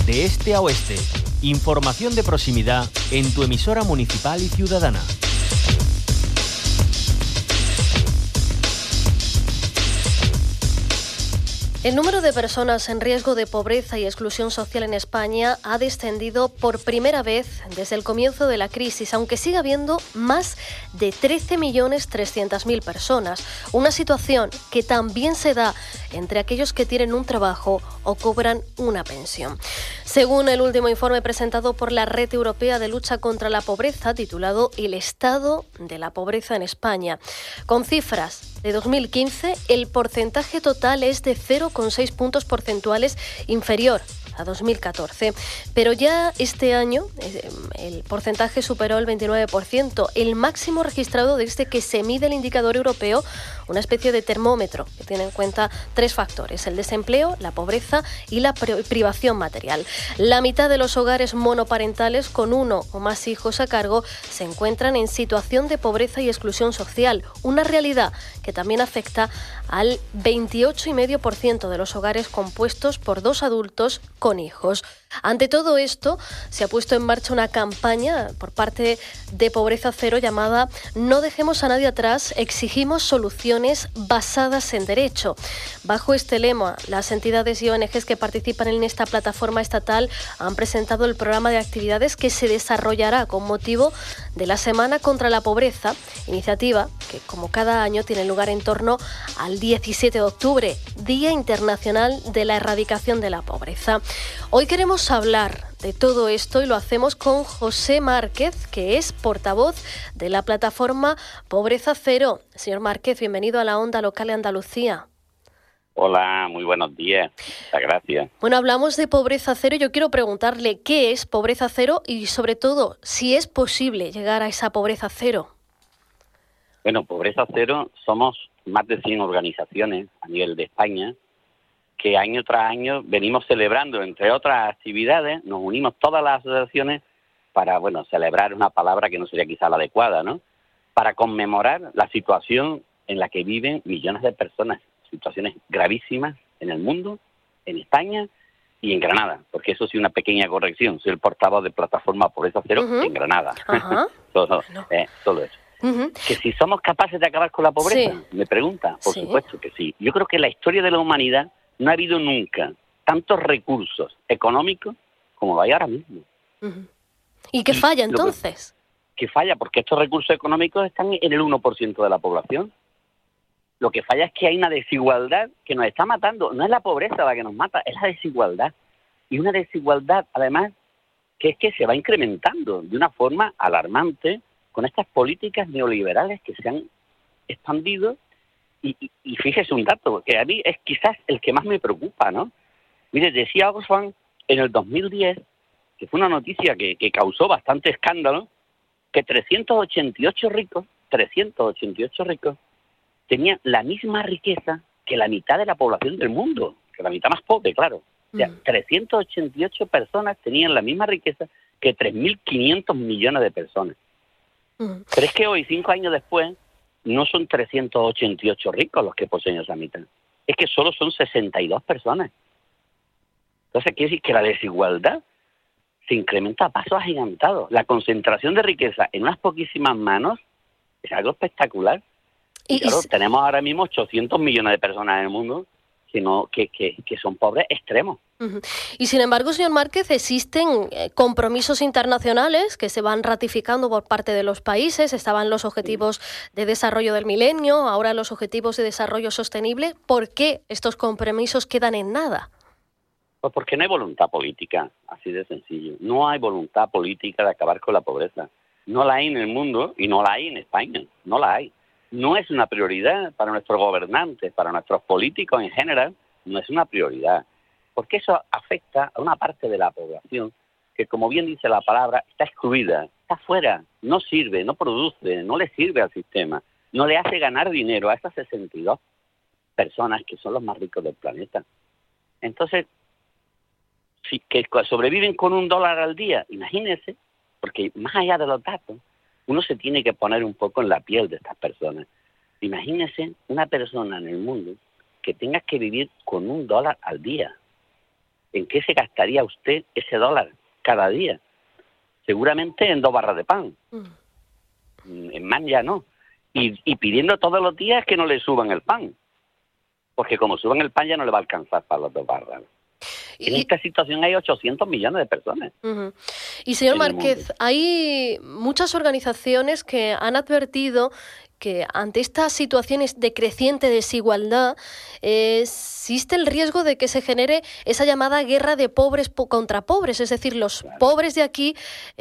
de este a oeste. Información de proximidad en tu emisora municipal y ciudadana. El número de personas en riesgo de pobreza y exclusión social en España ha descendido por primera vez desde el comienzo de la crisis, aunque sigue habiendo más de 13.300.000 personas. Una situación que también se da entre aquellos que tienen un trabajo o cobran una pensión. Según el último informe presentado por la Red Europea de Lucha contra la Pobreza, titulado El estado de la pobreza en España, con cifras de 2015, el porcentaje total es de 0,6 puntos porcentuales inferior a 2014. Pero ya este año el porcentaje superó el 29%, el máximo registrado desde que se mide el indicador europeo, una especie de termómetro que tiene en cuenta tres factores: el desempleo, la pobreza y la privación material. La mitad de los hogares monoparentales con uno o más hijos a cargo se encuentran en situación de pobreza y exclusión social, una realidad que también afecta al 28,5% de los hogares compuestos por dos adultos con hijos. Ante todo esto, se ha puesto en marcha una campaña por parte de Pobreza Cero llamada No dejemos a nadie atrás, exigimos soluciones basadas en derecho. Bajo este lema, las entidades y ONGs que participan en esta plataforma estatal han presentado el programa de actividades que se desarrollará con motivo de la Semana contra la Pobreza, iniciativa que, como cada año, tiene lugar en torno al 17 de octubre, Día Internacional de la Erradicación de la Pobreza. Hoy queremos hablar de todo esto y lo hacemos con José Márquez, que es portavoz de la plataforma Pobreza Cero. Señor Márquez, bienvenido a la Onda Local de Andalucía. Hola, muy buenos días. Muchas gracias. Bueno, hablamos de Pobreza Cero. Yo quiero preguntarle qué es Pobreza Cero y, sobre todo, si es posible llegar a esa Pobreza Cero. Bueno, Pobreza Cero somos más de 100 organizaciones a nivel de España que año tras año venimos celebrando, entre otras actividades, nos unimos todas las asociaciones para, celebrar una palabra que no sería quizá la adecuada, ¿no? Para conmemorar la situación en la que viven millones de personas, situaciones gravísimas en el mundo, en España y en Granada, porque eso sí, una pequeña corrección, soy el portavoz de Plataforma Pobreza Cero en Granada. Solo eso. Que si somos capaces de acabar con la pobreza, me pregunta, por supuesto que sí. Yo creo que en la historia de la humanidad no ha habido nunca tantos recursos económicos como lo hay ahora mismo. ¿Y qué falla entonces? ¿Qué falla? Porque estos recursos económicos están en el 1% de la población. Lo que falla es que hay una desigualdad que nos está matando. No es la pobreza la que nos mata, es la desigualdad. Y una desigualdad, además, que es que se va incrementando de una forma alarmante con estas políticas neoliberales que se han expandido. Y fíjese un dato, que a mí es quizás el que más me preocupa, ¿no? Mire, decía Oxfam en el 2010, que fue una noticia que causó bastante escándalo, que 388 ricos, tenían la misma riqueza que la mitad de la población del mundo, que la mitad más pobre, claro. O sea, 388 personas tenían la misma riqueza que 3.500 millones de personas. Pero es que hoy, 5 años después, no son 388 ricos los que poseen esa mitad. Es que solo son 62 personas. Entonces, quiere decir que la desigualdad se incrementa a pasos agigantados. La concentración de riqueza en unas poquísimas manos es algo espectacular. Y claro, tenemos ahora mismo 800 millones de personas en el mundo que son pobres extremos. Y sin embargo, señor Márquez, existen compromisos internacionales que se van ratificando por parte de los países. Estaban los objetivos de desarrollo del milenio, ahora los objetivos de desarrollo sostenible. ¿Por qué estos compromisos quedan en nada? Pues porque no hay voluntad política, así de sencillo. No hay voluntad política de acabar con la pobreza. No la hay en el mundo y no la hay en España. No la hay. No es una prioridad para nuestros gobernantes, para nuestros políticos en general, no es una prioridad. Porque eso afecta a una parte de la población que, como bien dice la palabra, está excluida, está fuera, no sirve, no produce, no le sirve al sistema, no le hace ganar dinero a esas 62 personas que son los más ricos del planeta. Entonces, si que sobreviven con $1 al día, imagínense, porque más allá de los datos, uno se tiene que poner un poco en la piel de estas personas. Imagínense una persona en el mundo que tenga que vivir con $1 al día. ¿En qué se gastaría usted ese dólar cada día? Seguramente en 2 barras de pan. En más ya no. Y pidiendo todos los días que no le suban el pan. Porque como suban el pan ya no le va a alcanzar para las 2 barras. En esta situación hay 800 millones de personas. Y señor Márquez, hay muchas organizaciones que han advertido que ante estas situaciones de creciente desigualdad existe el riesgo de que se genere esa llamada guerra de pobres contra pobres, es decir, los pobres de aquí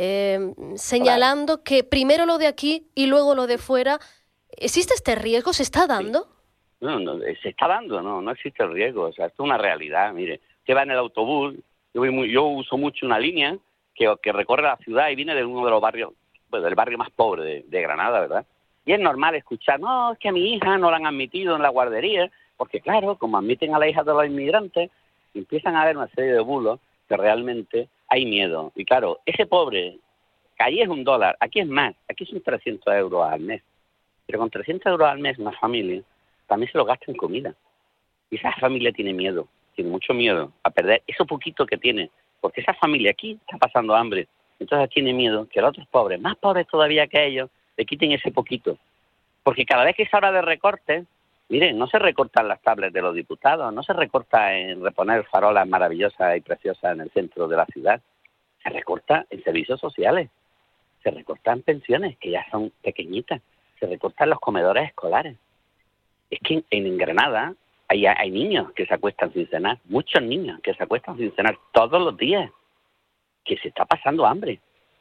señalando que primero lo de aquí y luego lo de fuera. ¿Existe este riesgo? ¿Se está dando? Sí. No, se está dando, no existe el riesgo. O sea, esto es una realidad. Mire, usted va en el autobús, yo uso mucho una línea que recorre la ciudad y viene de uno de los barrios, pues del barrio más pobre de Granada, ¿verdad? Y es normal escuchar, no, es que a mi hija no la han admitido en la guardería, porque claro, como admiten a la hija de los inmigrantes, empiezan a haber una serie de bulos que realmente hay miedo. Y claro, ese pobre, que allí es $1, aquí es más, aquí son 300 euros al mes. Pero con 300 euros al mes una familia también se lo gasta en comida. Y esa familia tiene miedo, tiene mucho miedo a perder eso poquito que tiene, porque esa familia aquí está pasando hambre. Entonces tiene miedo que los otros pobres, más pobres todavía que ellos, le quiten ese poquito. Porque cada vez que se habla de recortes, miren, no se recortan las tablets de los diputados, no se recorta en reponer farolas maravillosas y preciosas en el centro de la ciudad, se recorta en servicios sociales, se recortan pensiones, que ya son pequeñitas, se recortan los comedores escolares. Es que en Granada hay niños que se acuestan sin cenar, muchos niños que se acuestan sin cenar todos los días, que se está pasando hambre.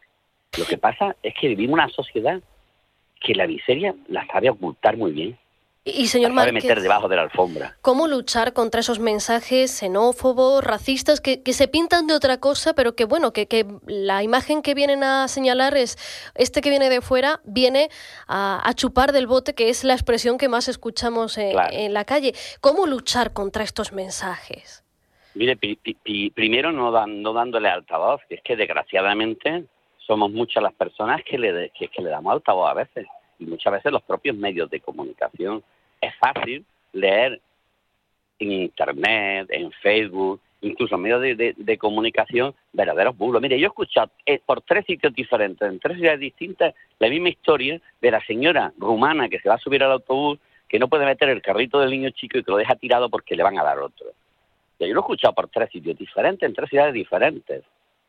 Lo que pasa es que vivimos una sociedad que la miseria la sabe ocultar muy bien. Y señor la sabe Márquez, meter debajo de la alfombra. ¿Cómo luchar contra esos mensajes xenófobos, racistas, que se pintan de otra cosa, pero que bueno, que la imagen que vienen a señalar es este que viene de fuera, viene a chupar del bote, que es la expresión que más escuchamos en la calle? ¿Cómo luchar contra estos mensajes? Mire, primero no dándole altavoz, que es que desgraciadamente somos muchas las personas que le damos altavoz a veces, y muchas veces los propios medios de comunicación. Es fácil leer en Internet, en Facebook, incluso en medios de comunicación, verdaderos bulos. Mire, yo he escuchado por 3 sitios diferentes, en 3 ciudades distintas, la misma historia de la señora rumana que se va a subir al autobús, que no puede meter el carrito del niño chico y que lo deja tirado porque le van a dar otro. Yo lo he escuchado por 3 sitios diferentes, en 3 ciudades diferentes.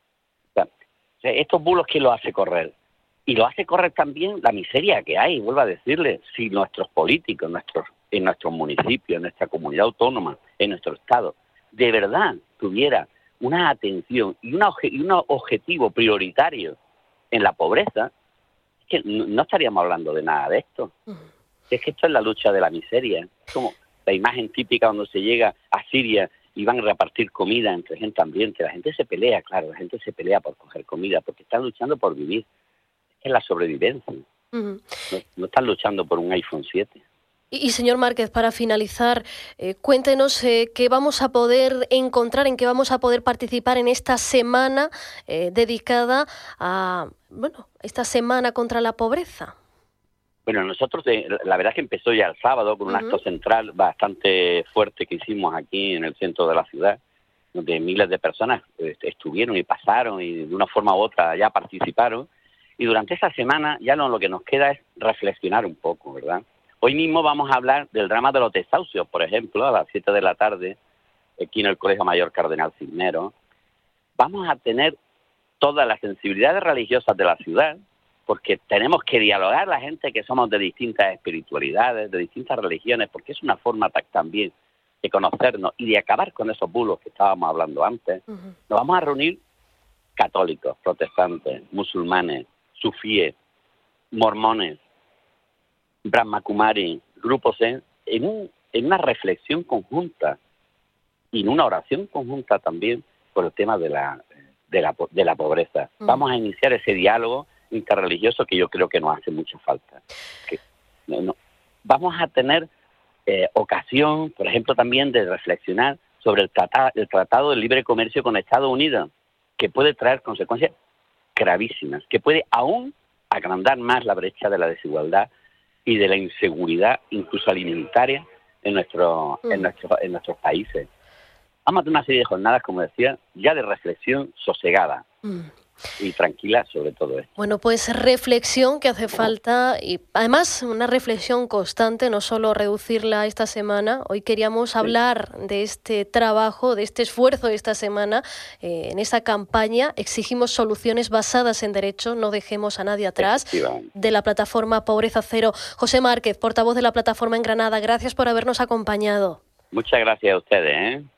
O sea, estos bulos, ¿quién los hace correr? Y lo hace correr también la miseria que hay, vuelvo a decirle, si nuestros políticos, en nuestros municipios, en nuestra comunidad autónoma, en nuestro estado, de verdad tuviera una atención y un objetivo prioritario en la pobreza, es que no estaríamos hablando de nada de esto. Es que esto es la lucha de la miseria. Es como la imagen típica cuando se llega a Siria y van a repartir comida entre gente hambrienta. La gente se pelea, claro, la gente se pelea por coger comida, porque están luchando por vivir. Es la sobrevivencia. No están luchando por un iPhone 7. Y señor Márquez, para finalizar, cuéntenos qué vamos a poder encontrar, en qué vamos a poder participar en esta semana dedicada a, esta semana contra la pobreza. Bueno, nosotros, la verdad es que empezó ya el sábado con un acto central bastante fuerte que hicimos aquí en el centro de la ciudad, donde miles de personas estuvieron y pasaron y de una forma u otra ya participaron. Y durante esa semana ya lo que nos queda es reflexionar un poco, ¿verdad? Hoy mismo vamos a hablar del drama de los desahucios, por ejemplo, a las 7 de la tarde, aquí en el Colegio Mayor Cardenal Cisneros. Vamos a tener todas las sensibilidades religiosas de la ciudad, porque tenemos que dialogar la gente que somos de distintas espiritualidades, de distintas religiones, porque es una forma también de conocernos y de acabar con esos bulos que estábamos hablando antes. Nos vamos a reunir católicos, protestantes, musulmanes, sufíes, mormones, brahmakumari, grupos en una reflexión conjunta y en una oración conjunta también por el tema de la pobreza. Vamos a iniciar ese diálogo interreligioso que yo creo que nos hace mucha falta. Vamos a tener ocasión, por ejemplo, también de reflexionar sobre el Tratado de Libre Comercio con Estados Unidos, que puede traer consecuencias gravísimas, que puede aún agrandar más la brecha de la desigualdad y de la inseguridad, incluso alimentaria, en nuestros países. Vamos a tener una serie de jornadas, como decía, ya de reflexión sosegada. Y tranquila sobre todo esto. Bueno, pues reflexión que hace falta y además una reflexión constante, no solo reducirla esta semana. Hoy queríamos hablar de este trabajo, de este esfuerzo de esta semana en esta campaña. Exigimos soluciones basadas en derecho, no dejemos a nadie atrás, de la plataforma Pobreza Cero. José Márquez, portavoz de la plataforma en Granada, gracias por habernos acompañado. Muchas gracias a ustedes,